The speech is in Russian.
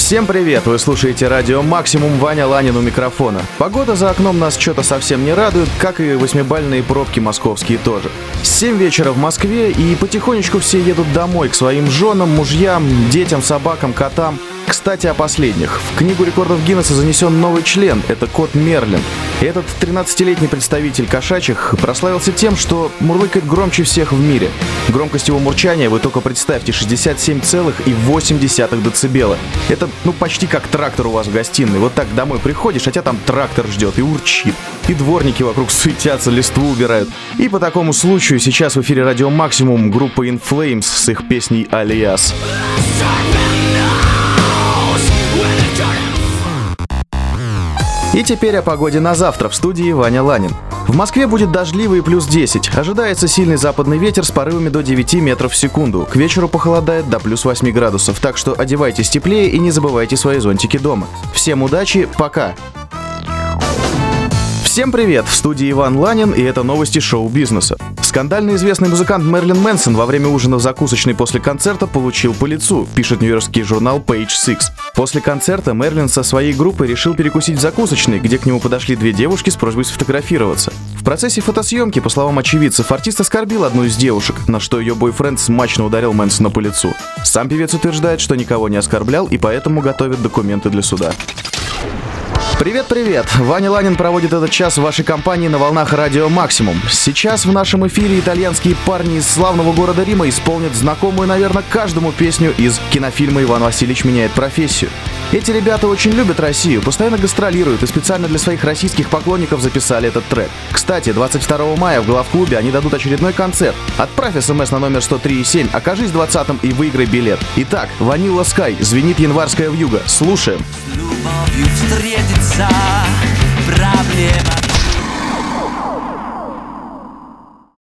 Всем привет! Вы слушаете радио «Максимум», Ваня Ланин у микрофона. Погода за окном нас что-то совсем не радует, как и 8-бальные пробки московские тоже. 7 вечера в Москве, и потихонечку все едут домой к своим женам, мужьям, детям, собакам, котам. Кстати, о последних. В Книгу рекордов Гиннесса занесен новый член – это кот Мерлин. Этот 13-летний представитель кошачьих прославился тем, что мурлыкает громче всех в мире. Громкость его мурчания, вы только представьте, 67,8 децибела. Это, почти как трактор у вас в гостиной. Вот так домой приходишь, а тебя там трактор ждет и урчит. И дворники вокруг суетятся, листву убирают. И по такому случаю сейчас в эфире радио «Максимум» группа In Flames с их песней «Алиас». И теперь о погоде на завтра в студии Ваня Ланин. В Москве будет дождливо и плюс 10. Ожидается сильный западный ветер с порывами до 9 метров в секунду. К вечеру похолодает до плюс 8 градусов, так что одевайтесь теплее и не забывайте свои зонтики дома. Всем удачи, пока! Всем привет! В студии Иван Ланин, и это новости шоу-бизнеса. Скандально известный музыкант Мерлин Мэнсон во время ужина в закусочной после концерта получил по лицу, пишет нью-йоркский журнал Page Six. После концерта Мерлин со своей группой решил перекусить в закусочной, где к нему подошли две девушки с просьбой сфотографироваться. В процессе фотосъемки, по словам очевидцев, артист оскорбил одну из девушек, на что ее бойфренд смачно ударил Мэнсона по лицу. Сам певец утверждает, что никого не оскорблял и поэтому готовит документы для суда. Привет-привет! Ваня Ланин проводит этот час в вашей компании на волнах радио «Максимум». Сейчас в нашем эфире итальянские парни из славного города Рима исполнят знакомую, наверное, каждому песню из кинофильма «Иван Васильевич меняет профессию». Эти ребята очень любят Россию, постоянно гастролируют и специально для своих российских поклонников записали этот трек. Кстати, 22 мая в главклубе они дадут очередной концерт. Отправь смс на номер 103,7, окажись 20-м и выиграй билет. Итак, Vanilla Sky, звенит январская вьюга. Слушаем. Встретиться